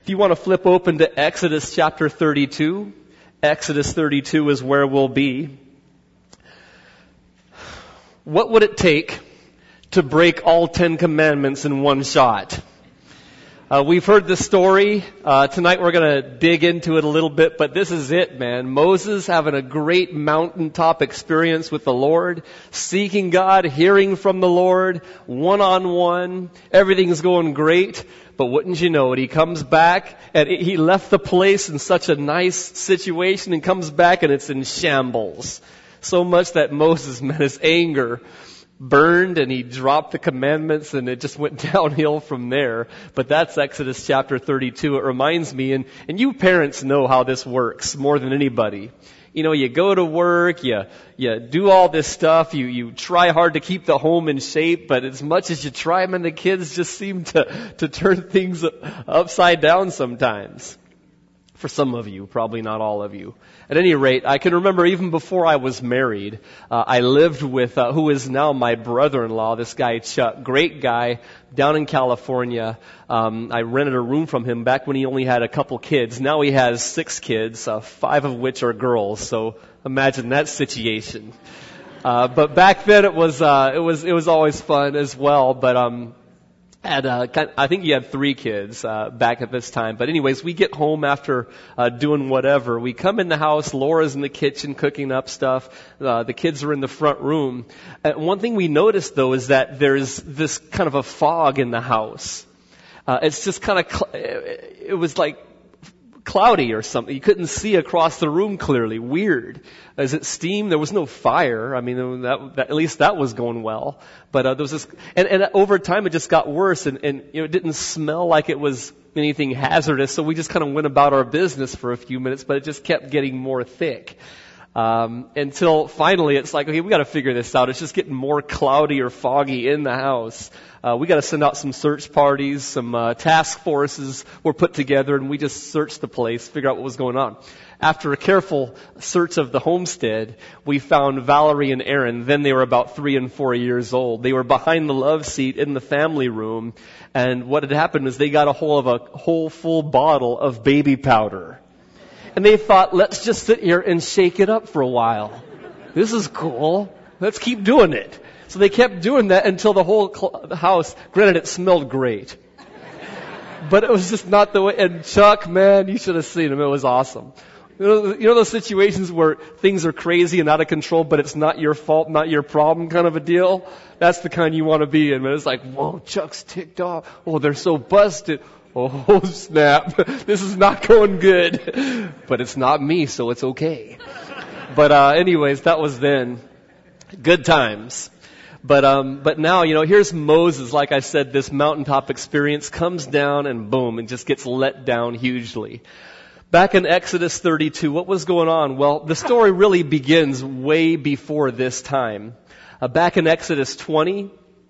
If you want to flip open to Exodus chapter 32, Exodus 32 is where we'll be. What would it take to break all 10 commandments in one shot? We've heard the story. Tonight we're going to dig into it a little bit, but this is it, man. Moses having a great mountaintop experience with the Lord, seeking God, hearing from the Lord, one-on-one. Everything's going great, but wouldn't you know it, he comes back, and he left the place in such a nice situation and comes back and it's in shambles. So much that Moses met his anger burned and he dropped the commandments and it just went downhill from there. But that's Exodus chapter 32. It reminds me, and you parents know how this works more than anybody. You know, you go to work, you do all this stuff, you try hard to keep the home in shape, but as much as you try, man, the kids just seem to turn things upside down sometimes. For some of you, probably not all of you. At any rate, I can remember even before I was married, I lived with who is now my brother-in-law, this guy Chuck, great guy, down in California. I rented a room from him back when he only had a couple kids. Now he has 6 kids, 5 of which are girls. So imagine that situation. But back then it was always fun as well. But I think he had 3 kids back at this time. But anyways, we get home after doing whatever. We come in the house. Laura's in the kitchen cooking up stuff. The kids are in the front room. One thing we noticed, though, is that there's this kind of a fog in the house. It's just kind of, it was like cloudy or something. You couldn't see across the room clearly. Weird. Is it steam? There was no fire. I mean, at least that was going well. But there was this, and over time it just got worse, and it didn't smell like it was anything hazardous. So we just kind of went about our business for a few minutes, but it just kept getting more thick. Until finally it's like, okay, we got to figure this out. It's just getting more cloudy or foggy in the house. We got to send out some search parties, some task forces were put together, and we just searched the place, figure out what was going on. After a careful search of the homestead, we found Valerie and Aaron. Then they were about 3 and 4 years old. They were behind the love seat in the family room, and what had happened is they got a hold of a whole full bottle of baby powder. And they thought, let's just sit here and shake it up for a while. This is cool. Let's keep doing it. So they kept doing that until the whole house, granted it smelled great, but it was just not the way. And Chuck, man, you should have seen him. It was awesome. You know those situations where things are crazy and out of control, but it's not your fault, not your problem kind of a deal? That's the kind you want to be in. Man. It's like, whoa, Chuck's ticked off. Oh, they're so busted. Oh, snap. This is not going good. But it's not me, so it's okay. But anyways, that was then. Good times. But now, here's Moses. Like I said, this mountaintop experience comes down and boom, and just gets let down hugely. Back in Exodus 32, what was going on? Well, the story really begins way before this time. Back in Exodus 20,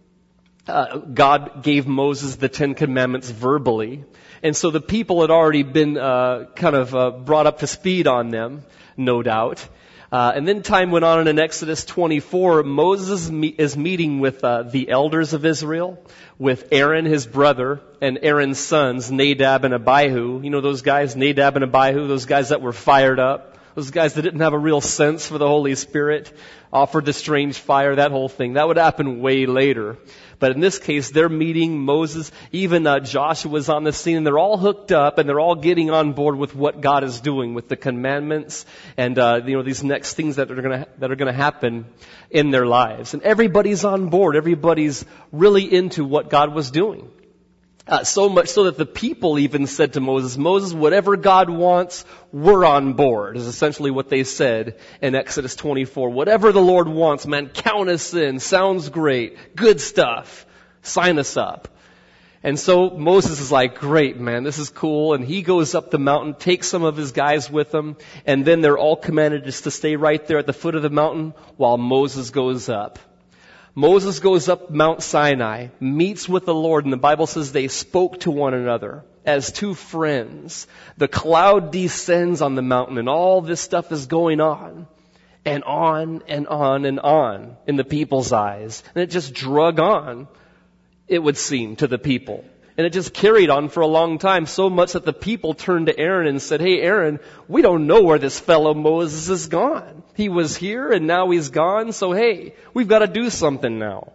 God gave Moses the 10 Commandments verbally. And so the people had already been brought up to speed on them, no doubt. And then time went on, and in Exodus 24, Moses is meeting with the elders of Israel, with Aaron, his brother, and Aaron's sons, Nadab and Abihu. You know those guys, Nadab and Abihu, those guys that were fired up, those guys that didn't have a real sense for the Holy Spirit, offered the strange fire, that whole thing. That would happen way later. But in this case, they're meeting Moses, even Joshua's on the scene, and they're all hooked up, and they're all getting on board with what God is doing with the commandments, and these next things that are going to happen in their lives. And everybody's on board. Everybody's really into what God was doing. So much so that the people even said to Moses, whatever God wants, we're on board, is essentially what they said in Exodus 24. Whatever the Lord wants, man, count us in. Sounds great. Good stuff. Sign us up. And so Moses is like, great, man, this is cool. And he goes up the mountain, takes some of his guys with him, and then they're all commanded just to stay right there at the foot of the mountain while Moses goes up. Moses goes up Mount Sinai, meets with the Lord, and the Bible says they spoke to one another as 2 friends. The cloud descends on the mountain, and all this stuff is going on, and on, and on, and on in the people's eyes. And it just drug on, it would seem, to the people. And it just carried on for a long time, so much that the people turned to Aaron and said, "Hey, Aaron, we don't know where this fellow Moses is gone. He was here and now he's gone, so hey, we've got to do something now."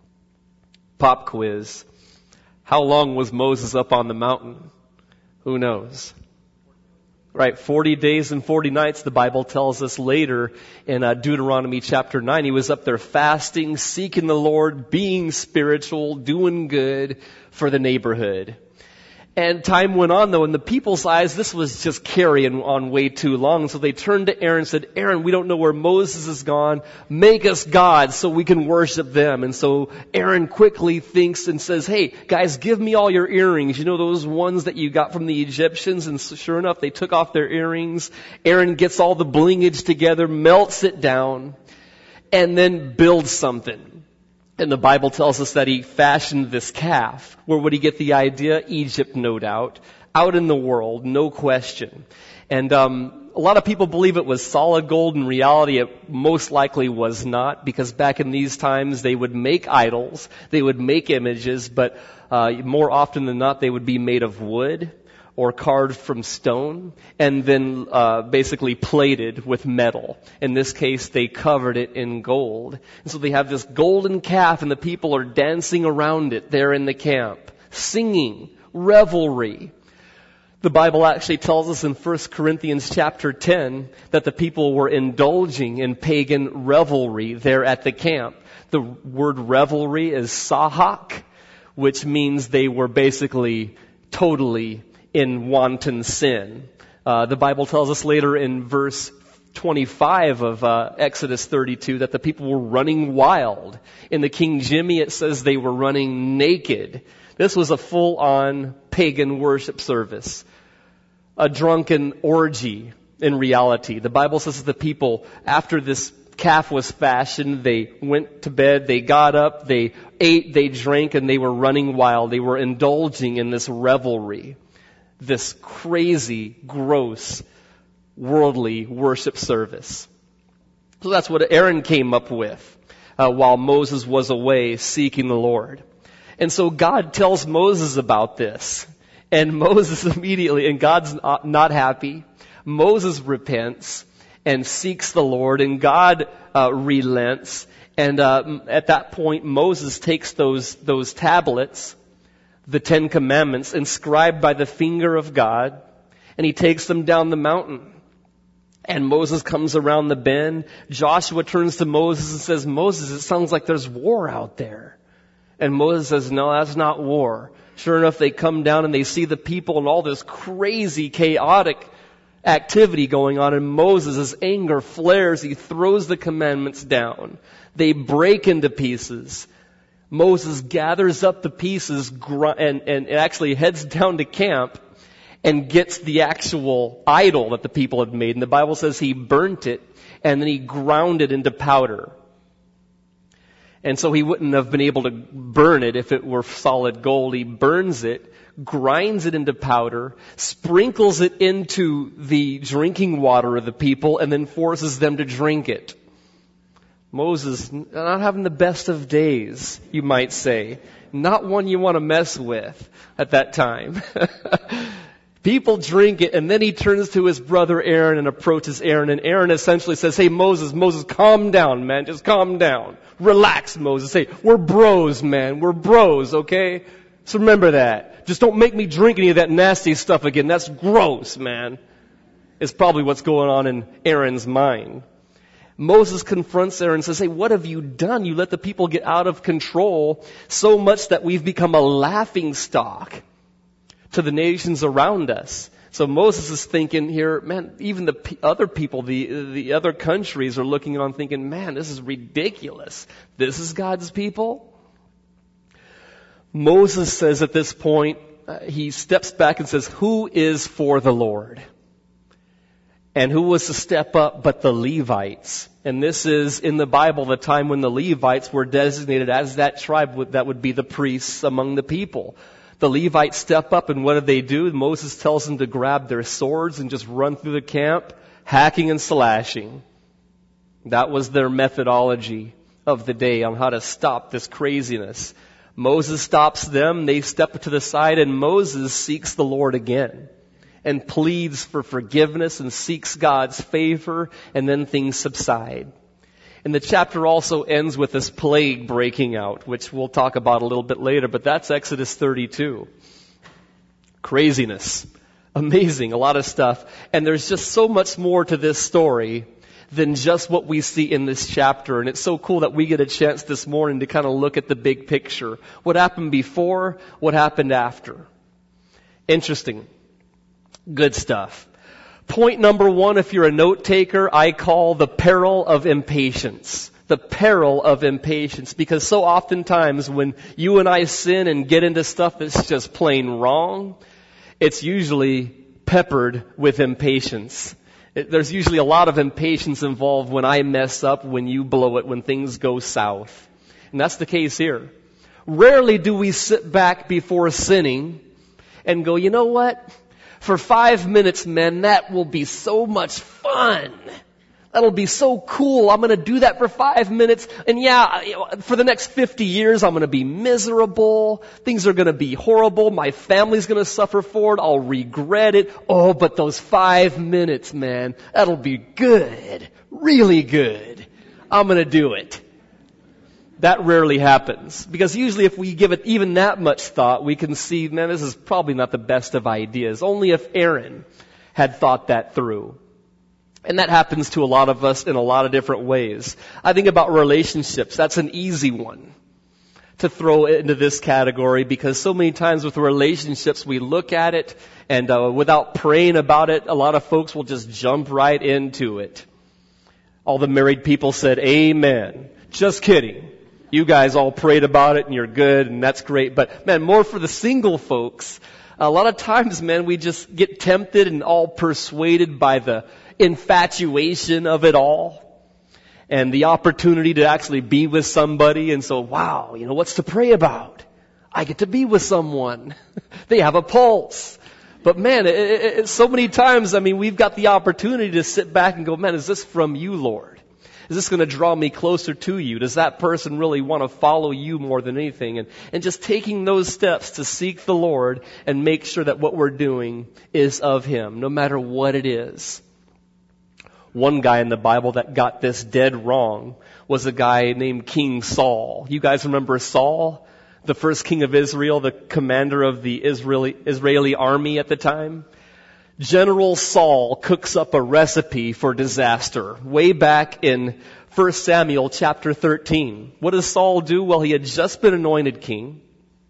Pop quiz. How long was Moses up on the mountain? Who knows? Right, 40 days and 40 nights, the Bible tells us later in Deuteronomy chapter 9. He was up there fasting, seeking the Lord, being spiritual, doing good for the neighborhood. And time went on, though, in the people's eyes, this was just carrying on way too long. So they turned to Aaron and said, "Aaron, we don't know where Moses is gone. Make us gods so we can worship them." And so Aaron quickly thinks and says, "Hey, guys, give me all your earrings. You know, those ones that you got from the Egyptians?" And so sure enough, they took off their earrings. Aaron gets all the blingage together, melts it down, and then builds something. And the Bible tells us that he fashioned this calf. Where would he get the idea? Egypt, no doubt. Out in the world, no question. And a lot of people believe it was solid gold. In reality, it most likely was not, because back in these times, they would make idols, they would make images, but more often than not, they would be made of wood or carved from stone, and then basically plated with metal. In this case, they covered it in gold. And so they have this golden calf, and the people are dancing around it there in the camp, singing, revelry. The Bible actually tells us in 1 Corinthians chapter 10 that the people were indulging in pagan revelry there at the camp. The word revelry is sahak, which means they were basically totally in wanton sin. The Bible tells us later in verse 25 of Exodus 32 that the people were running wild. In the King Jimmy, it says they were running naked. This was a full-on pagan worship service, a drunken orgy in reality. The Bible says that the people, after this calf was fashioned, they went to bed, they got up, they ate, they drank, and they were running wild. They were indulging in this revelry, this crazy, gross, worldly worship service. So that's what Aaron came up with while Moses was away seeking the Lord. And so God tells Moses about this. And Moses immediately, and God's not happy. Moses repents and seeks the Lord, and God relents. And at that point, Moses takes those tablets, the 10 Commandments, inscribed by the finger of God, and he takes them down the mountain. And Moses comes around the bend. Joshua turns to Moses and says, "Moses, it sounds like there's war out there." And Moses says, "No, that's not war." Sure enough, they come down and they see the people and all this crazy, chaotic activity going on. And Moses' anger flares. He throws the commandments down. They break into pieces. Moses gathers up the pieces and actually heads down to camp and gets the actual idol that the people had made. And the Bible says he burnt it and then he ground it into powder. And so he wouldn't have been able to burn it if it were solid gold. He burns it, grinds it into powder, sprinkles it into the drinking water of the people, and then forces them to drink it. Moses, not having the best of days, you might say. Not one you want to mess with at that time. People drink it, and then he turns to his brother Aaron and approaches Aaron, and Aaron essentially says, "Hey, Moses, calm down, man. Just calm down. Relax, Moses. Hey, we're bros, man. We're bros, okay? So remember that. Just don't make me drink any of that nasty stuff again. That's gross, man." Is probably what's going on in Aaron's mind. Moses confronts Aaron and says, "Hey, what have you done? You let the people get out of control so much that we've become a laughing stock to the nations around us." So Moses is thinking here, man, even the other people, the other countries are looking on thinking, man, this is ridiculous. This is God's people? Moses says at this point, he steps back and says, "Who is for the Lord?" And who was to step up but the Levites? And this is in the Bible the time when the Levites were designated as that tribe that would be the priests among the people. The Levites step up, and what do? Moses tells them to grab their swords and just run through the camp, hacking and slashing. That was their methodology of the day on how to stop this craziness. Moses stops them, they step to the side, and Moses seeks the Lord again and pleads for forgiveness and seeks God's favor, and then things subside. And the chapter also ends with this plague breaking out, which we'll talk about a little bit later, but that's Exodus 32. Craziness. Amazing, a lot of stuff. And there's just so much more to this story than just what we see in this chapter. And it's so cool that we get a chance this morning to kind of look at the big picture. What happened before, what happened after. Interesting. Good stuff. Point number 1, if you're a note taker, I call the peril of impatience. The peril of impatience. Because so oftentimes when you and I sin and get into stuff that's just plain wrong, it's usually peppered with impatience. There's usually a lot of impatience involved when I mess up, when you blow it, when things go south. And that's the case here. Rarely do we sit back before sinning and go, you know what? For 5 minutes, man, that will be so much fun. That'll be so cool. I'm going to do that for 5 minutes. And yeah, for the next 50 years, I'm going to be miserable. Things are going to be horrible. My family's going to suffer for it. I'll regret it. Oh, but those 5 minutes, man, that'll be good. Really good. I'm going to do it. That rarely happens. Because usually if we give it even that much thought, we can see, man, this is probably not the best of ideas. Only if Aaron had thought that through. And that happens to a lot of us in a lot of different ways. I think about relationships. That's an easy one to throw into this category because so many times with relationships we look at it and without praying about it, a lot of folks will just jump right into it. All the married people said, amen. Just kidding. You guys all prayed about it and you're good and that's great. But man, more for the single folks. A lot of times, man, we just get tempted and all persuaded by the infatuation of it all and the opportunity to actually be with somebody. And so, wow, you know, what's to pray about? I get to be with someone. They have a pulse. But man, so many times, I mean, we've got the opportunity to sit back and go, man, is this from you, Lord? Is this going to draw me closer to you? Does that person really want to follow you more than anything? And just taking those steps to seek the Lord and make sure that what we're doing is of Him, no matter what it is. One guy in the Bible that got this dead wrong was a guy named King Saul. You guys remember Saul, the first king of Israel, the commander of the Israeli army at the time? General Saul cooks up a recipe for disaster way back in 1 Samuel chapter 13. What does Saul do? Well, he had just been anointed king.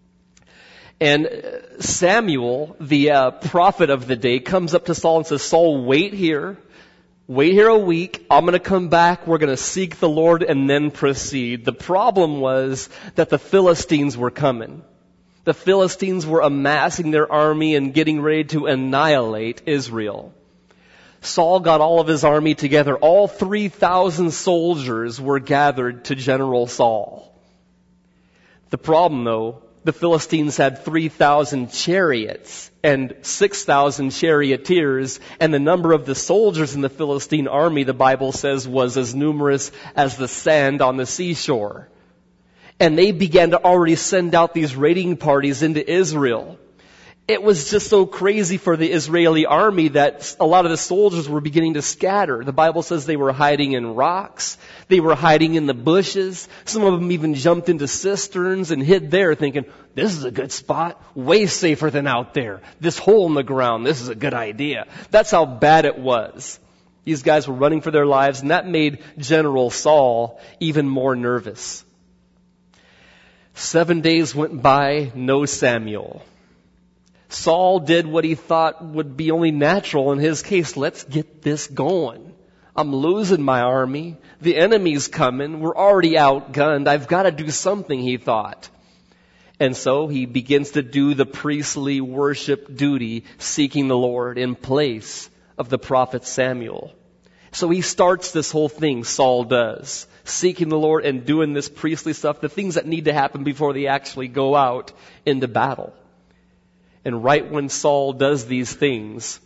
And Samuel, the prophet of the day, comes up to Saul and says, Saul, wait here a week. I'm going to come back. We're going to seek the Lord and then proceed. The problem was that the Philistines were coming. The Philistines were amassing their army and getting ready to annihilate Israel. Saul got all of his army together. All 3,000 soldiers were gathered to General Saul. The problem, though, the Philistines had 3,000 chariots and 6,000 charioteers, and the number of the soldiers in the Philistine army, the Bible says, was as numerous as the sand on the seashore. And they began to already send out these raiding parties into Israel. It was just so crazy for the Israeli army that a lot of the soldiers were beginning to scatter. The Bible says they were hiding in rocks. They were hiding in the bushes. Some of them even jumped into cisterns and hid there thinking, this is a good spot. Way safer than out there. This hole in the ground, this is a good idea. That's how bad it was. These guys were running for their lives, and that made General Saul even more nervous. 7 days went by, no Samuel. Saul did what he thought would be only natural in his case. Let's get this going. I'm losing my army. The enemy's coming. We're already outgunned. I've got to do something, he thought. And so he begins to do the priestly worship duty, seeking the Lord in place of the prophet Samuel. So he starts this whole thing, Saul does, seeking the Lord and doing this priestly stuff, the things that need to happen before they actually go out into battle. And right when Saul does these things,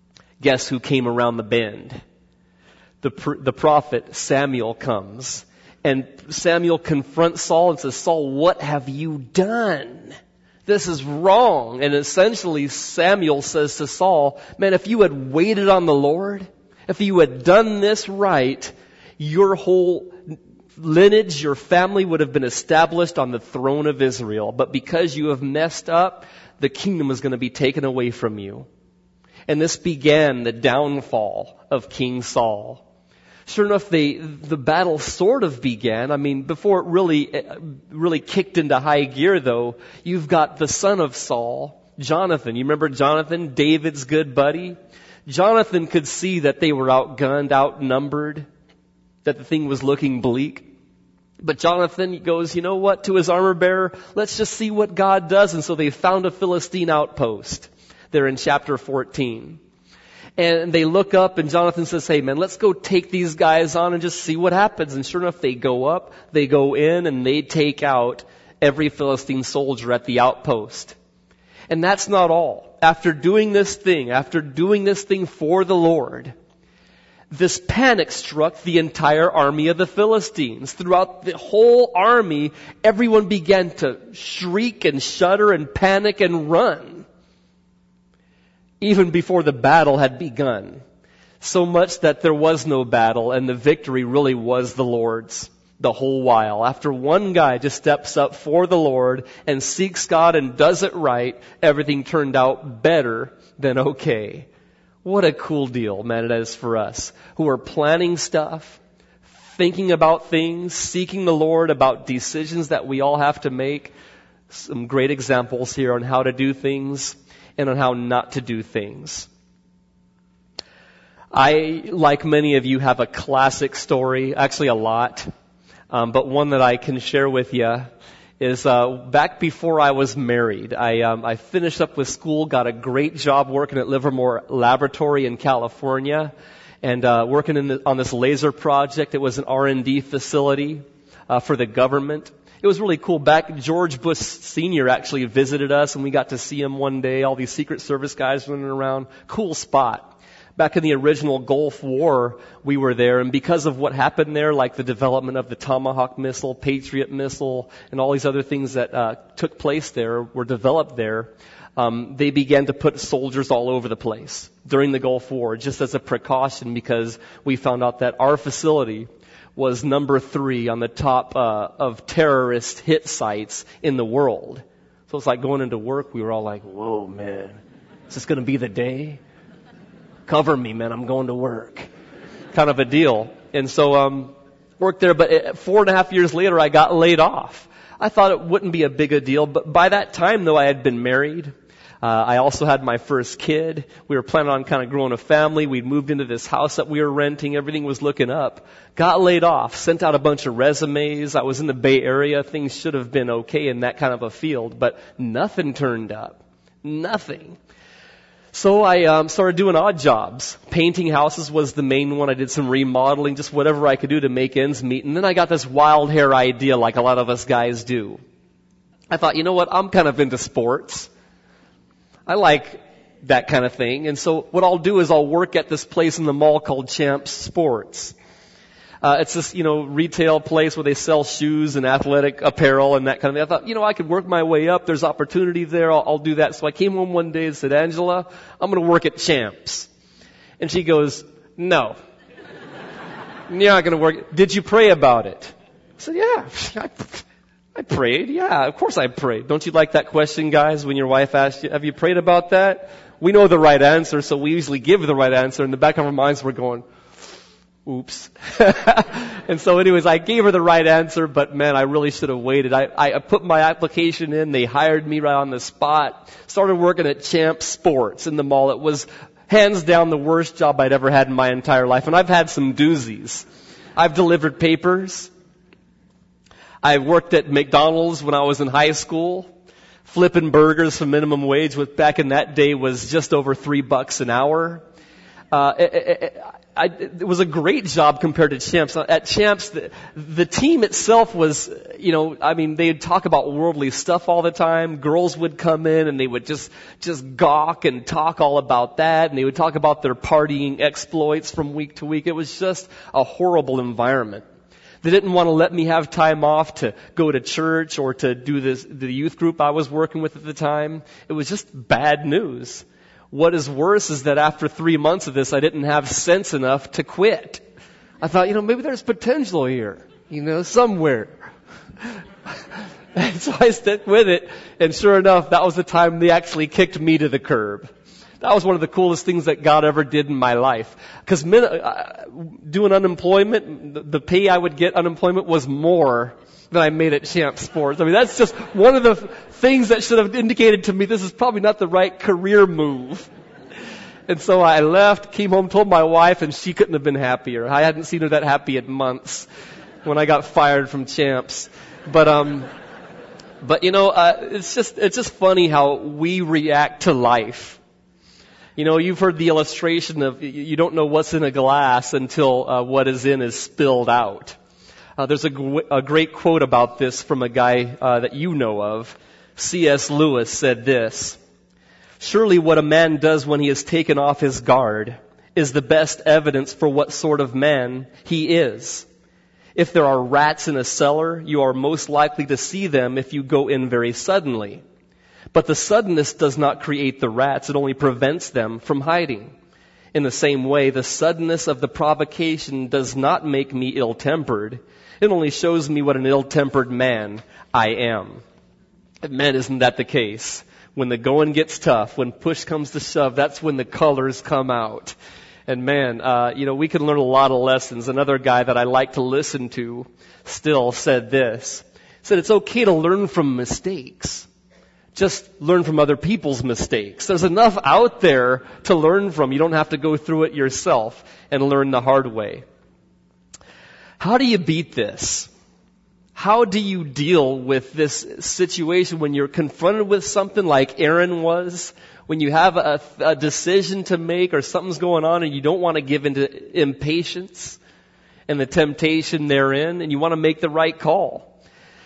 guess who came around the bend? The prophet Samuel comes. And Samuel confronts Saul and says, Saul, what have you done? This is wrong. And essentially Samuel says to Saul, man, if you had waited on the Lord, if you had done this right, your whole lineage, your family would have been established on the throne of Israel. But because you have messed up, the kingdom is going to be taken away from you. And this began the downfall of King Saul. Sure enough, the battle sort of began. I mean, before it really kicked into high gear, though, you've got the son of Saul, Jonathan. You remember Jonathan, David's good buddy? Jonathan could see that they were outgunned, outnumbered, that the thing was looking bleak. But Jonathan goes, you know what, to his armor bearer, let's just see what God does. And so they found a Philistine outpost there in chapter 14. And they look up and Jonathan says, hey man, let's go take these guys on and just see what happens. And sure enough, they go up, they go in, and they take out every Philistine soldier at the outpost. And that's not all. After doing this thing for the Lord, this panic struck the entire army of the Philistines. Throughout the whole army, everyone began to shriek and shudder and panic and run. Even before the battle had begun. So much that there was no battle and the victory really was the Lord's the whole while. After one guy just steps up for the Lord and seeks God and does it right, everything turned out better than okay. What a cool deal, man, it is for us who are planning stuff, thinking about things, seeking the Lord about decisions that we all have to make. Some great examples here on how to do things and on how not to do things. I, like many of you, have a classic story, actually a lot, but one that I can share with you is back before I was married. I finished up with school, got a great job working at Livermore Laboratory in California, and working on this laser project. It was an R&D facility for the government. It was really cool. Back, George Bush Sr. actually visited us, and we got to see him one day. All these Secret Service guys running around. Cool spot. Back in the original Gulf War, we were there, and because of what happened there, like the development of the Tomahawk missile, Patriot missile, and all these other things that took place there, were developed there, they began to put soldiers all over the place during the Gulf War, just as a precaution, because we found out that our facility was number 3 on the top of terrorist hit sites in the world. So it's like going into work, we were all like, whoa, man, is this going to be the day? Cover me, man, I'm going to work. Kind of a deal. And so worked there, but 4.5 years later, I got laid off. I thought it wouldn't be a big a deal, but by that time, though, I had been married. I also had my first kid. We were planning on kind of growing a family. We'd moved into this house that we were renting. Everything was looking up. Got laid off. Sent out a bunch of resumes. I was in the Bay Area. Things should have been okay in that kind of a field, but nothing turned up. Nothing. So I started doing odd jobs. Painting houses was the main one. I did some remodeling, just whatever I could do to make ends meet. And then I got this wild hair idea like a lot of us guys do. I thought, you know what? I'm kind of into sports. I like that kind of thing. And so what I'll do is I'll work at this place in the mall called Champs Sports. It's this, retail place where they sell shoes and athletic apparel and that kind of thing. I thought, I could work my way up. There's opportunity there. I'll do that. So I came home one day and said, Angela, I'm going to work at Champs. And she goes, no. You're not going to work. Did you pray about it? I said, yeah. I prayed. Yeah, of course I prayed. Don't you like that question, guys, when your wife asks you, have you prayed about that? We know the right answer, so we usually give the right answer. In the back of our minds, we're going, oops. And so anyways, I gave her the right answer, but man, I really should have waited. I put my application in. They hired me right on the spot. Started working at Champs Sports in the mall. It was hands down the worst job I'd ever had in my entire life. And I've had some doozies. I've delivered papers. I worked at McDonald's when I was in high school, flipping burgers for minimum wage, which back in that day was just over $3 an hour. It was a great job compared to Champs. At Champs, the team itself was, they'd talk about worldly stuff all the time. Girls would come in and they would just gawk and talk all about that. And they would talk about their partying exploits from week to week. It was just a horrible environment. They didn't want to let me have time off to go to church or to do the youth group I was working with at the time. It was just bad news. What is worse is that after 3 months of this, I didn't have sense enough to quit. I thought, maybe there's potential here, somewhere. And so I stuck with it, and sure enough, that was the time they actually kicked me to the curb. That was one of the coolest things that God ever did in my life. Because doing unemployment, the pay I would get unemployment was more than I made at Champ Sports. I mean, that's just one of the things that should have indicated to me this is probably not the right career move. And so I left, came home, told my wife, and she couldn't have been happier. I hadn't seen her that happy in months when I got fired from Champs. But it's just funny how we react to life. You've heard the illustration of you don't know what's in a glass until what is in is spilled out. There's a great quote about this from a guy that you know of. C.S. Lewis said this: "Surely what a man does when he has taken off his guard is the best evidence for what sort of man he is. If there are rats in a cellar, you are most likely to see them if you go in very suddenly. But the suddenness does not create the rats, it only prevents them from hiding. In the same way, the suddenness of the provocation does not make me ill-tempered. It only shows me what an ill-tempered man I am." Man, isn't that the case? When the going gets tough, when push comes to shove, that's when the colors come out. And man, we can learn a lot of lessons. Another guy that I like to listen to still said this. He said, it's okay to learn from mistakes. Just learn from other people's mistakes. There's enough out there to learn from. You don't have to go through it yourself and learn the hard way. How do you beat this? How do you deal with this situation when you're confronted with something like Aaron was? When you have a decision to make or something's going on and you don't want to give into impatience and the temptation therein, and you want to make the right call.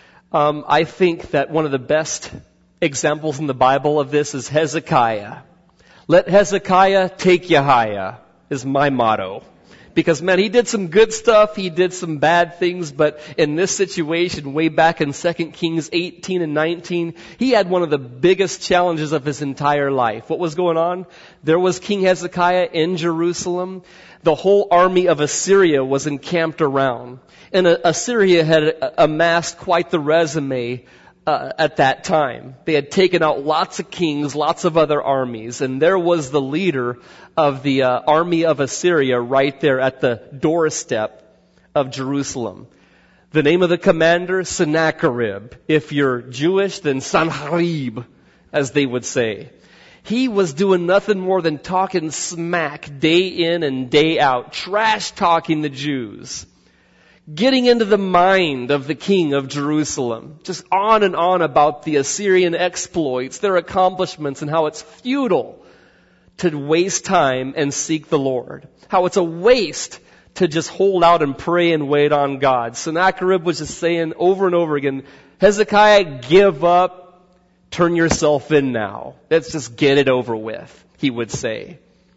I think that one of the best examples in the Bible of this is Hezekiah. Let Hezekiah take you higher is my motto. Because, man, he did some good stuff, he did some bad things, but in this situation, way back in 2 Kings 18 and 19, he had one of the biggest challenges of his entire life. What was going on? There was King Hezekiah in Jerusalem. The whole army of Assyria was encamped around. And Assyria had amassed quite the resume at that time. They had taken out lots of kings, lots of other armies, and there was the leader of the army of Assyria right there at the doorstep of Jerusalem. The name of the commander, Sennacherib. If you're Jewish, then Sanherib, as they would say. He was doing nothing more than talking smack day in and day out, trash talking the Jews. Getting into the mind of the king of Jerusalem. Just on and on about the Assyrian exploits, their accomplishments, and how it's futile to waste time and seek the Lord. How it's a waste to just hold out and pray and wait on God. Sennacherib was just saying over and over again, Hezekiah, give up, turn yourself in now. Let's just get it over with, he would say.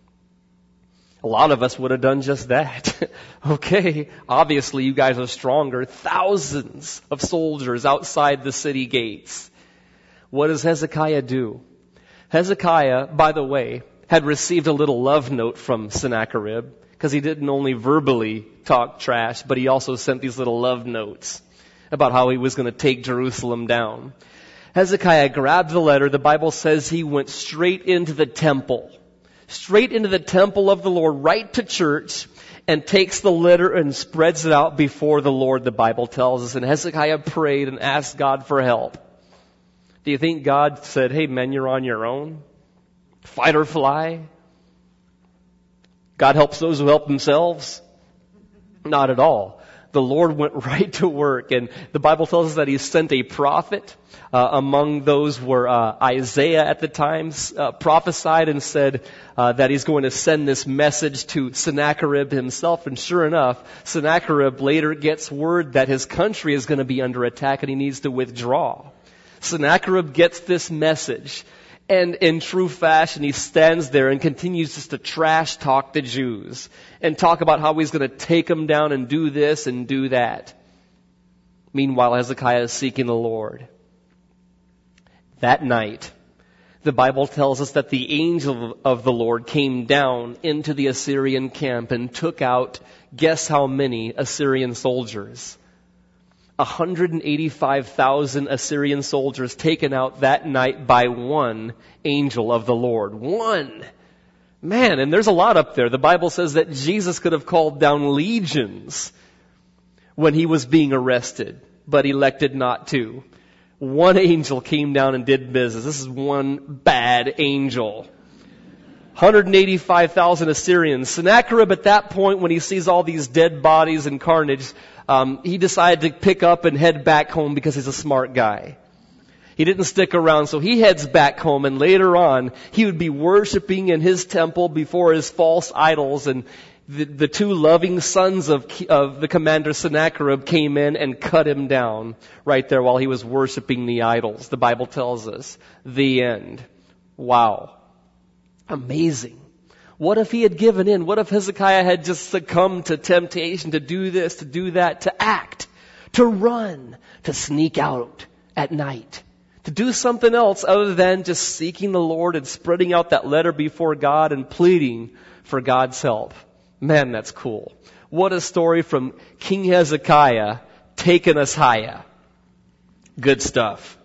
A lot of us would have done just that. Okay, obviously you guys are stronger. Thousands of soldiers outside the city gates. What does Hezekiah do? Hezekiah, by the way, had received a little love note from Sennacherib, because he didn't only verbally talk trash, but he also sent these little love notes about how he was going to take Jerusalem down. Hezekiah grabbed the letter. The Bible says he went straight into the temple. Straight into the temple of the Lord, right to church, and takes the letter and spreads it out before the Lord, the Bible tells us. And Hezekiah prayed and asked God for help. Do you think God said, hey men, you're on your own? Fight or fly? God helps those who help themselves? Not at all. The Lord went right to work, and the Bible tells us that He sent a prophet. Among those were Isaiah at the time prophesied and said that he's going to send this message to Sennacherib himself. And sure enough, Sennacherib later gets word that his country is going to be under attack and he needs to withdraw. Sennacherib gets this message, and in true fashion, he stands there and continues just to trash talk the Jews and talk about how he's going to take them down and do this and do that. Meanwhile, Hezekiah is seeking the Lord. That night, the Bible tells us that the angel of the Lord came down into the Assyrian camp and took out, guess how many Assyrian soldiers? 185,000 Assyrian soldiers taken out that night by one angel of the Lord. One! Man, and there's a lot up there. The Bible says that Jesus could have called down legions when he was being arrested, but elected not to. One angel came down and did business. This is one bad angel. 185,000 Assyrians. Sennacherib at that point, when he sees all these dead bodies and carnage, he decided to pick up and head back home because he's a smart guy. He didn't stick around, so he heads back home, and later on, he would be worshiping in his temple before his false idols, and the two loving sons of the commander Sennacherib came in and cut him down right there while he was worshiping the idols. The Bible tells us. The end. Wow. Amazing. What if he had given in? What if Hezekiah had just succumbed to temptation to do this, to do that, to act, to run, to sneak out at night, to do something else other than just seeking the Lord and spreading out that letter before God and pleading for God's help? Man, that's cool. What a story from King Hezekiah taking us higher. Good stuff.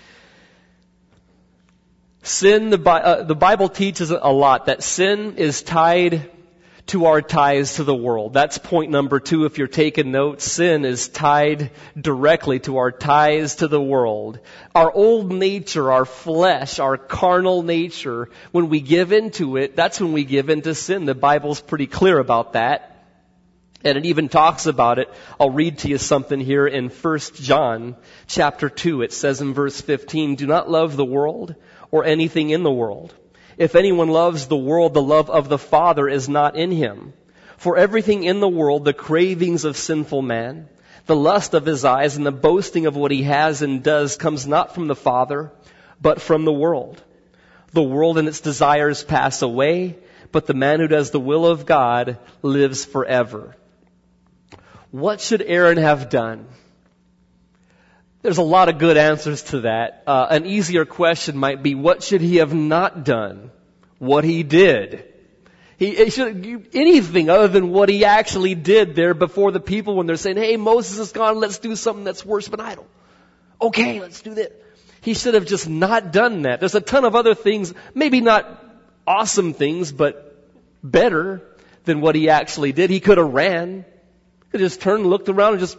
Sin, the Bible teaches a lot that sin is tied to our ties to the world. That's point number 2 if you're taking notes. Sin is tied directly to our ties to the world. Our old nature, our flesh, our carnal nature, when we give into it, that's when we give into sin. The Bible's pretty clear about that. And it even talks about it. I'll read to you something here in 1 John chapter 2. It says in verse 15, "Do not love the world or anything in the world. If anyone loves the world, the love of the Father is not in him. For everything in the world, the cravings of sinful man, the lust of his eyes, and the boasting of what he has and does comes not from the Father, but from the world. The world and its desires pass away, but the man who does the will of God lives forever." What should Aaron have done? There's a lot of good answers to that. An easier question might be, what should he have not done? What he did. He should do anything other than what he actually did there before the people when they're saying, "Hey, Moses is gone, let's do something that's worship an idol." Okay, let's do that. He should have just not done that. There's a ton of other things, maybe not awesome things, but better than what he actually did. He could have ran. He just turned and looked around and just...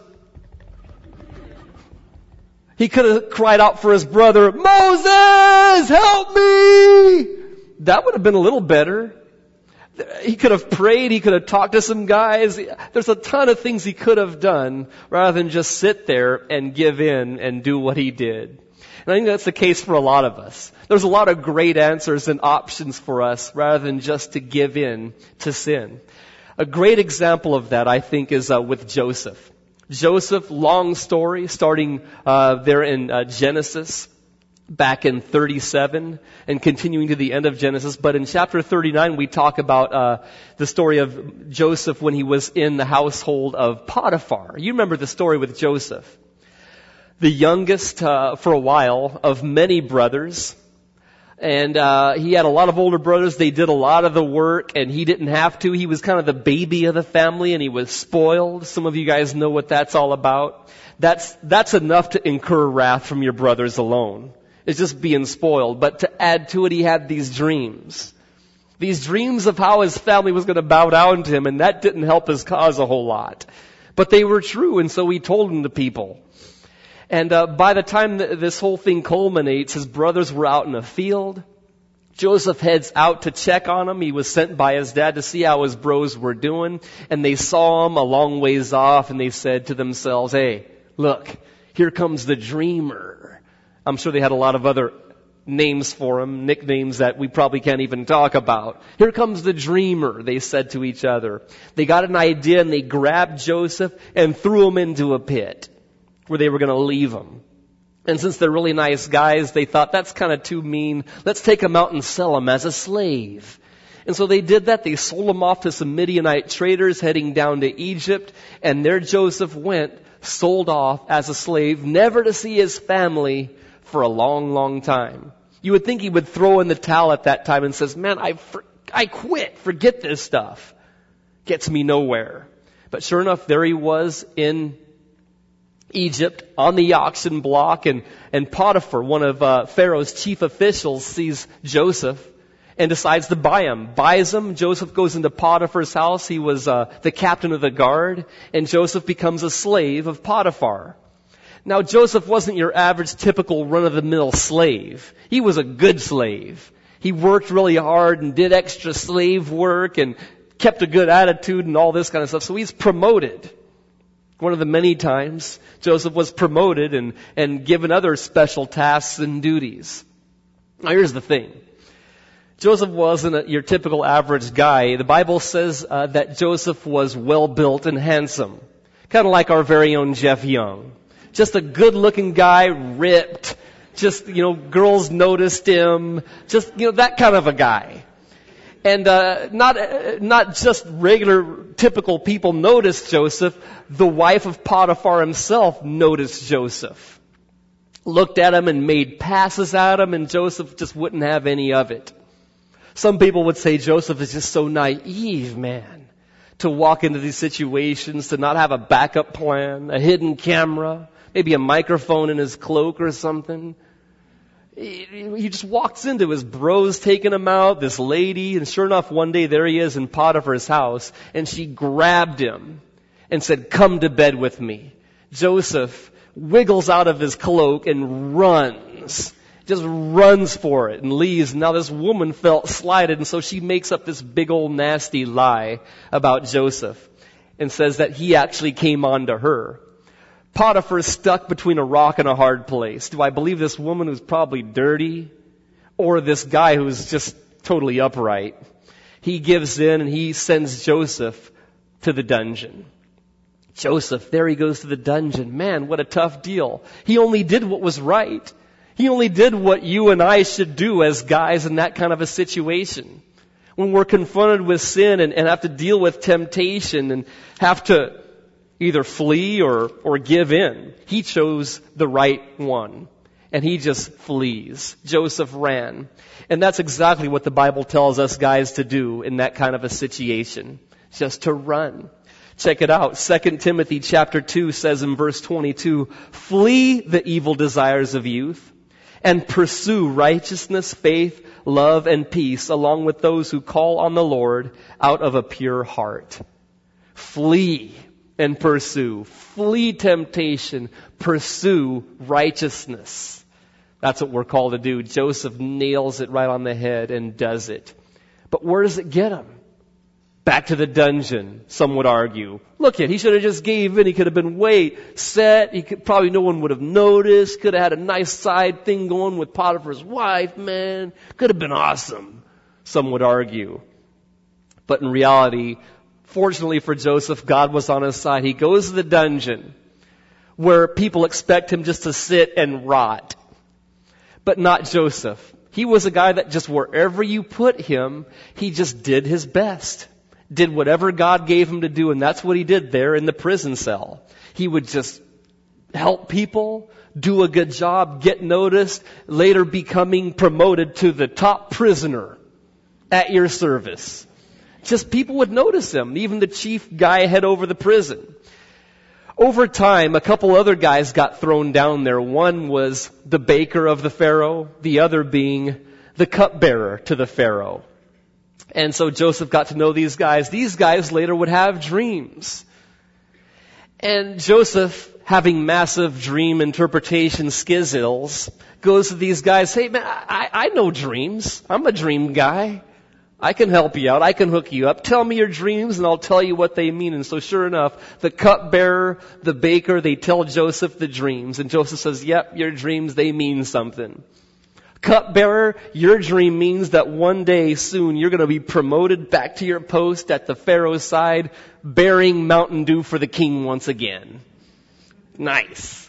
He could have cried out for his brother, "Moses, help me!" That would have been a little better. He could have prayed. He could have talked to some guys. There's a ton of things he could have done rather than just sit there and give in and do what he did. And I think that's the case for a lot of us. There's a lot of great answers and options for us rather than just to give in to sin. A great example of that, I think, is with Joseph. Joseph, long story, starting there in Genesis, back in 37, and continuing to the end of Genesis. But in chapter 39, we talk about the story of Joseph when he was in the household of Potiphar. You remember the story with Joseph. The youngest, for a while, of many brothers. And he had a lot of older brothers. They did a lot of the work, and he didn't have to. He was kind of the baby of the family, and he was spoiled. Some of you guys know what that's all about. That's enough to incur wrath from your brothers alone. It's just being spoiled. But to add to it, he had these dreams. These dreams of how his family was going to bow down to him, and that didn't help his cause a whole lot. But they were true, and so he told them to people. And by the time this whole thing culminates, his brothers were out in a field. Joseph heads out to check on him. He was sent by his dad to see how his bros were doing. And they saw him a long ways off, and they said to themselves, "Hey, look, here comes the dreamer." I'm sure they had a lot of other names for him, nicknames that we probably can't even talk about. "Here comes the dreamer," they said to each other. They got an idea, and they grabbed Joseph and threw him into a pit where they were going to leave him. And since they're really nice guys, they thought, that's kind of too mean. Let's take him out and sell him as a slave. And so they did that. They sold him off to some Midianite traders heading down to Egypt. And there Joseph went sold off as a slave, never to see his family for a long, long time. You would think he would throw in the towel at that time and says, man, I quit. Forget this stuff. Gets me nowhere. But sure enough, there he was in Egypt on the auction block, and Potiphar, one of Pharaoh's chief officials, sees Joseph and decides to buy him. Buys him. Joseph goes into Potiphar's house. He was the captain of the guard, and Joseph becomes a slave of Potiphar. Now, Joseph wasn't your average typical run-of-the-mill slave. He was a good slave. He worked really hard and did extra slave work and kept a good attitude and all this kind of stuff. So he's promoted. One of the many times Joseph was promoted and given other special tasks and duties. Now, here's the thing. Joseph wasn't your typical average guy. The Bible says that Joseph was well-built and handsome. Kind of like our very own Jeff Young. Just a good-looking guy, ripped. Just, girls noticed him. Just, that kind of a guy. And not just regular, typical people noticed Joseph. The wife of Potiphar himself noticed Joseph. Looked at him and made passes at him, and Joseph just wouldn't have any of it. Some people would say Joseph is just so naive, man, to walk into these situations, to not have a backup plan, a hidden camera, maybe a microphone in his cloak or something. He just walks into his bros taking him out, this lady, and sure enough, one day there he is in Potiphar's house, and she grabbed him and said, come to bed with me. Joseph wiggles out of his cloak and runs. Just runs for it and leaves. Now this woman felt slighted, and so she makes up this big old nasty lie about Joseph and says that he actually came on to her. Potiphar is stuck between a rock and a hard place. Do I believe this woman who's probably dirty, or this guy who's just totally upright? He gives in and he sends Joseph to the dungeon. Joseph, there he goes to the dungeon. Man, what a tough deal. He only did what was right. He only did what you and I should do as guys in that kind of a situation. When we're confronted with sin and have to deal with temptation and have to either flee or give in. He chose the right one. And he just flees. Joseph ran. And that's exactly what the Bible tells us guys to do in that kind of a situation. Just to run. Check it out. 2 Timothy chapter 2 says in verse 22, flee the evil desires of youth and pursue righteousness, faith, love, and peace along with those who call on the Lord out of a pure heart. Flee and pursue. Flee temptation. Pursue righteousness. That's what we're called to do. Joseph nails it right on the head and does it. But where does it get him? Back to the dungeon, some would argue. Look he should have just gave in. He could have been set. Probably no one would have noticed. Could have had a nice side thing going with Potiphar's wife, man. Could have been awesome, some would argue. But in reality, fortunately for Joseph, God was on his side. He goes to the dungeon where people expect him just to sit and rot. But not Joseph. He was a guy that just wherever you put him, he just did his best. Did whatever God gave him to do, and that's what he did there in the prison cell. He would just help people, do a good job, get noticed, later becoming promoted to the top prisoner at your service. Just people would notice him, even the chief guy head over the prison. Over time, a couple other guys got thrown down there. One was the baker of the Pharaoh, the other being the cupbearer to the Pharaoh. And so Joseph got to know these guys. These guys later would have dreams. And Joseph, having massive dream interpretation skills, goes to these guys, hey man, I know dreams. I'm a dream guy. I can help you out. I can hook you up. Tell me your dreams and I'll tell you what they mean. And so sure enough, the cupbearer, the baker, they tell Joseph the dreams. And Joseph says, yep, your dreams, they mean something. Cupbearer, your dream means that one day soon you're going to be promoted back to your post at the Pharaoh's side, bearing Mountain Dew for the king once again. Nice.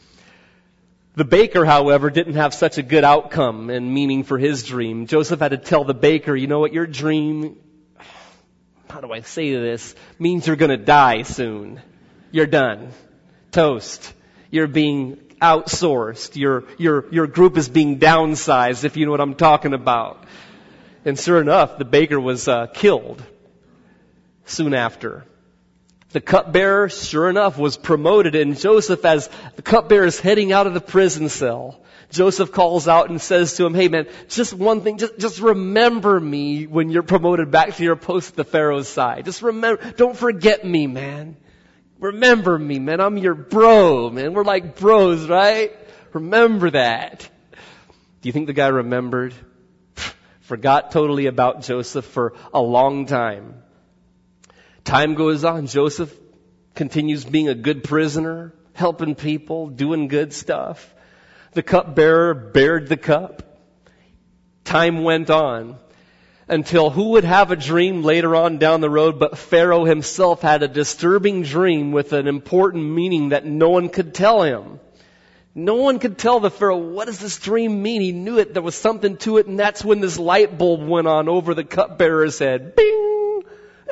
The baker, however, didn't have such a good outcome and meaning for his dream. Joseph had to tell the baker, you know what, your dream, how do I say this, means you're going to die soon. You're done. Toast. You're being outsourced. Your group is being downsized, if you know what I'm talking about. And sure enough, the baker was killed soon after. The cupbearer, sure enough, was promoted, and Joseph, as the cupbearer is heading out of the prison cell, Joseph calls out and says to him, hey man, just one thing, just remember me when you're promoted back to your post at the Pharaoh's side. Just remember, don't forget me, man. Remember me, man. I'm your bro, man. We're like bros, right? Remember that. Do you think the guy remembered? Forgot totally about Joseph for a long time. Time goes on. Joseph continues being a good prisoner, helping people, doing good stuff. The cupbearer bared the cup. Time went on until who would have a dream later on down the road, but Pharaoh himself had a disturbing dream with an important meaning that no one could tell him. No one could tell the Pharaoh, what does this dream mean? He knew it. There was something to it, and that's when this light bulb went on over the cupbearer's head. Bing!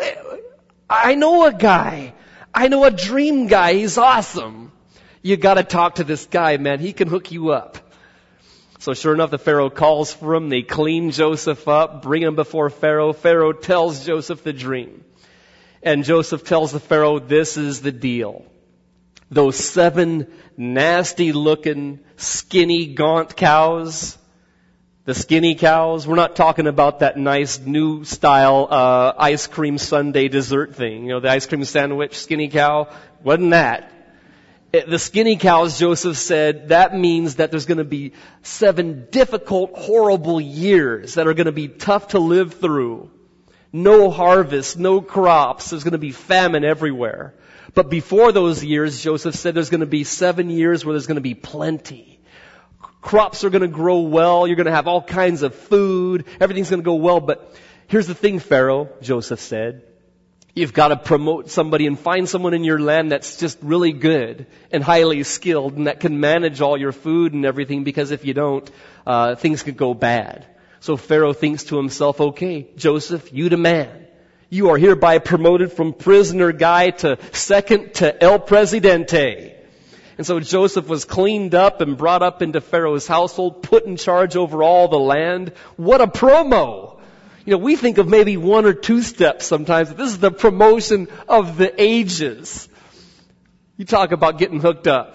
I know a guy. I know a dream guy. He's awesome. You gotta talk to this guy, man. He can hook you up. So sure enough, the Pharaoh calls for him. They clean Joseph up, bring him before Pharaoh. Pharaoh tells Joseph the dream. And Joseph tells the Pharaoh, this is the deal. Those 7 nasty looking, skinny, gaunt cows, the skinny cows, we're not talking about that nice new style ice cream sundae dessert thing. You know, the ice cream sandwich, skinny cow. Wasn't that. The skinny cows, Joseph said, that means that there's going to be 7 difficult, horrible years that are going to be tough to live through. No harvest, no crops. There's going to be famine everywhere. But before those years, Joseph said there's going to be 7 years where there's going to be plenty. Crops are going to grow well. You're going to have all kinds of food. Everything's going to go well. But here's the thing, Pharaoh, Joseph said. You've got to promote somebody and find someone in your land that's just really good and highly skilled and that can manage all your food and everything, because if you don't, things could go bad. So Pharaoh thinks to himself, okay, Joseph, you the man. You are hereby promoted from prisoner guy to second to El Presidente. And so Joseph was cleaned up and brought up into Pharaoh's household, put in charge over all the land. What a promo! You know, we think of maybe 1 or 2 steps sometimes, but this is the promotion of the ages. You talk about getting hooked up.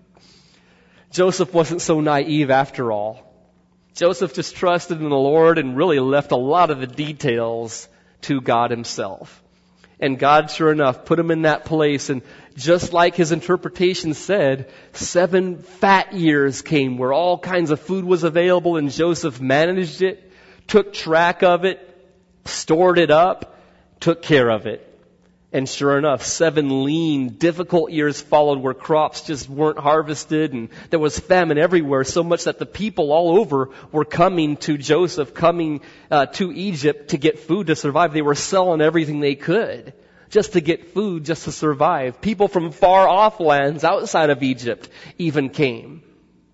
Joseph wasn't so naive after all. Joseph just trusted in the Lord and really left a lot of the details to God himself. And God, sure enough, put him in that place. And just like his interpretation said, 7 fat years came where all kinds of food was available, and Joseph managed it, took track of it, stored it up, took care of it. And sure enough, 7 lean, difficult years followed where crops just weren't harvested, and there was famine everywhere, so much that the people all over were coming to Joseph, coming to Egypt to get food to survive. They were selling everything they could just to get food, just to survive. People from far off lands outside of Egypt even came.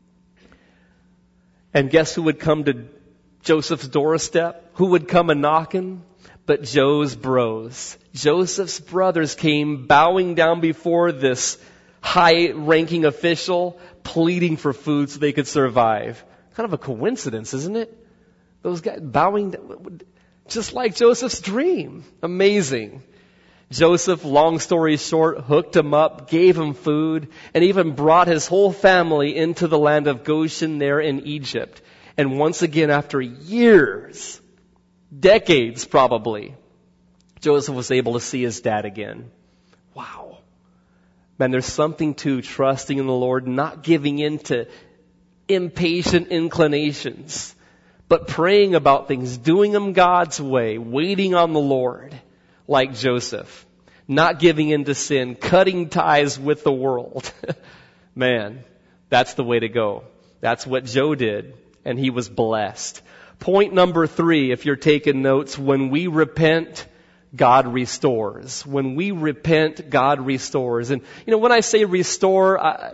And guess who would come to Joseph's doorstep? Who would come a-knocking? But Joe's bros. Joseph's brothers came bowing down before this high-ranking official, pleading for food so they could survive. Kind of a coincidence, isn't it? Those guys bowing down, just like Joseph's dream. Amazing. Joseph, long story short, hooked him up, gave him food, and even brought his whole family into the land of Goshen there in Egypt. And once again, after years, decades probably, Joseph was able to see his dad again. Wow. Man, there's something to trusting in the Lord, not giving in to impatient inclinations, but praying about things, doing them God's way, waiting on the Lord, like Joseph, not giving in to sin, cutting ties with the world. Man, that's the way to go. That's what Joe did, and he was blessed. Point number 3, if you're taking notes, when we repent, God restores. When we repent, God restores. And, when I say restore,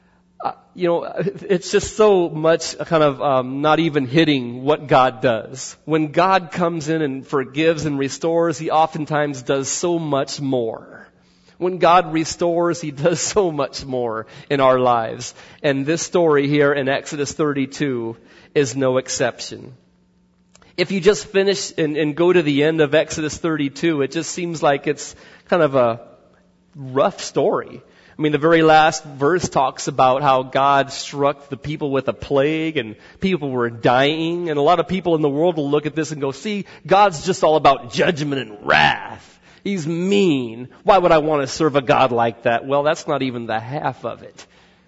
it's just so much kind of not even hitting what God does. When God comes in and forgives and restores, He oftentimes does so much more. When God restores, He does so much more in our lives. And this story here in Exodus 32 is no exception. If you just finish and go to the end of Exodus 32, it just seems like it's kind of a rough story. I mean, the very last verse talks about how God struck the people with a plague and people were dying. And a lot of people in the world will look at this and go, see, God's just all about judgment and wrath. He's mean. Why would I want to serve a God like that? Well, that's not even the half of it.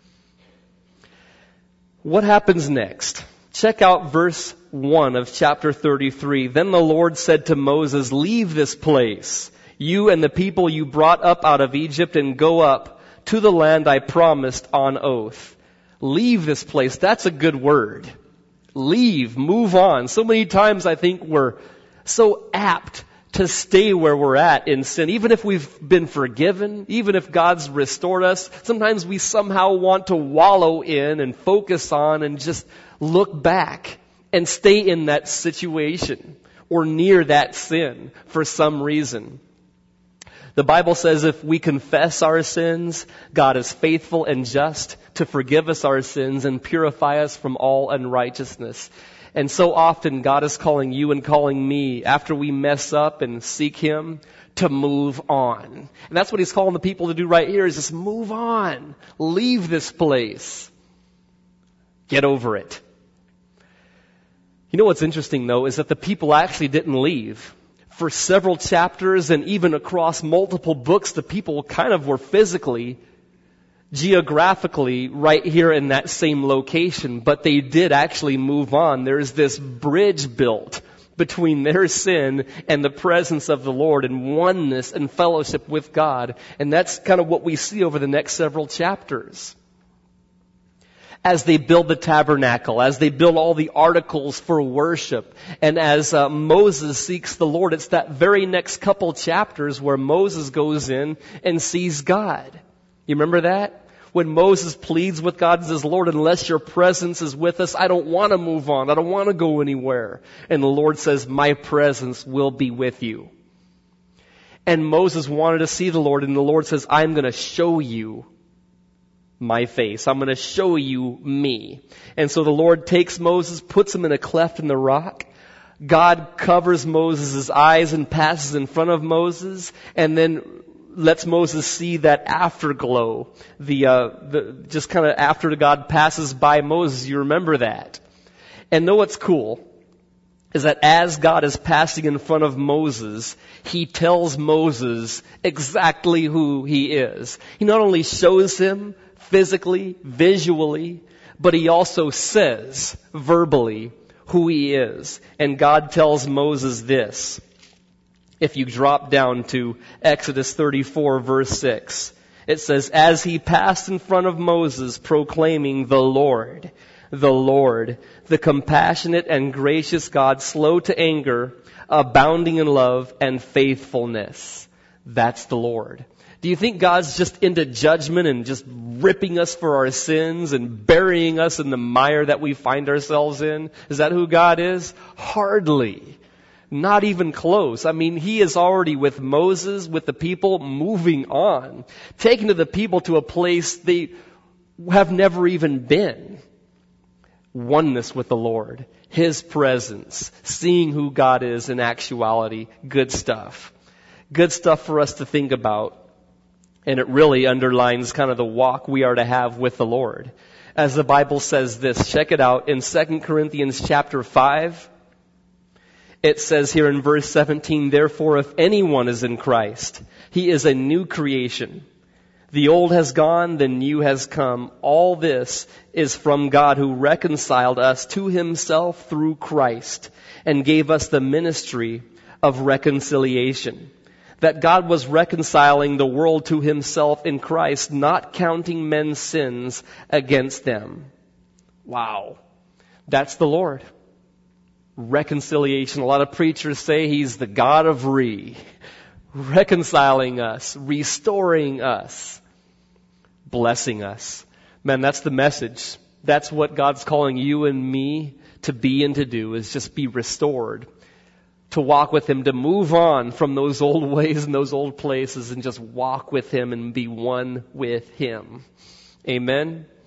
What happens next? Check out verse 1 of chapter 33. Then the Lord said to Moses, leave this place, you and the people you brought up out of Egypt, and go up to the land I promised on oath. Leave this place. That's a good word. Leave. Move on. So many times I think we're so apt to stay where we're at in sin. Even if we've been forgiven, even if God's restored us, sometimes we somehow want to wallow in and focus on and just look back and stay in that situation or near that sin for some reason. The Bible says if we confess our sins, God is faithful and just to forgive us our sins and purify us from all unrighteousness. And so often God is calling you and calling me after we mess up and seek Him to move on. And that's what He's calling the people to do right here, is just move on. Leave this place. Get over it. You know what's interesting though is that the people actually didn't leave. For several chapters and even across multiple books, the people kind of were physically, geographically right here in that same location, but they did actually move on. There's this bridge built between their sin and the presence of the Lord and oneness and fellowship with God. And that's kind of what we see over the next several chapters. As they build the tabernacle, as they build all the articles for worship, and as Moses seeks the Lord, it's that very next couple chapters where Moses goes in and sees God. You remember that? When Moses pleads with God and says, Lord, unless your presence is with us, I don't want to move on. I don't want to go anywhere. And the Lord says, my presence will be with you. And Moses wanted to see the Lord, and the Lord says, I'm going to show you my face. I'm going to show you me. And so the Lord takes Moses, puts him in a cleft in the rock. God covers Moses' eyes and passes in front of Moses, and then lets Moses see that afterglow. Just kind of after God passes by Moses, you remember that. And know what's cool is that as God is passing in front of Moses, He tells Moses exactly who He is. He not only shows him physically, visually, but He also says verbally who He is. And God tells Moses this. If you drop down to Exodus 34 verse 6, it says, as He passed in front of Moses proclaiming the Lord, the compassionate and gracious God, slow to anger, abounding in love and faithfulness. That's the Lord. Do you think God's just into judgment and just ripping us for our sins and burying us in the mire that we find ourselves in? Is that who God is? Hardly. Not even close. I mean, He is already with Moses, with the people, moving on, taking the people to a place they have never even been. Oneness with the Lord, His presence, seeing who God is in actuality. Good stuff. Good stuff for us to think about. And it really underlines kind of the walk we are to have with the Lord. As the Bible says this, check it out in 2 Corinthians chapter 5. It says here in verse 17, therefore if anyone is in Christ, he is a new creation. The old has gone, the new has come. All this is from God who reconciled us to Himself through Christ and gave us the ministry of reconciliation. That God was reconciling the world to Himself in Christ, not counting men's sins against them. Wow. That's the Lord. Reconciliation. A lot of preachers say He's the God of reconciling us, restoring us, blessing us. Man, that's the message. That's what God's calling you and me to be and to do, is just be restored. to walk with Him, to move on from those old ways and those old places and just walk with Him and be one with Him. Amen.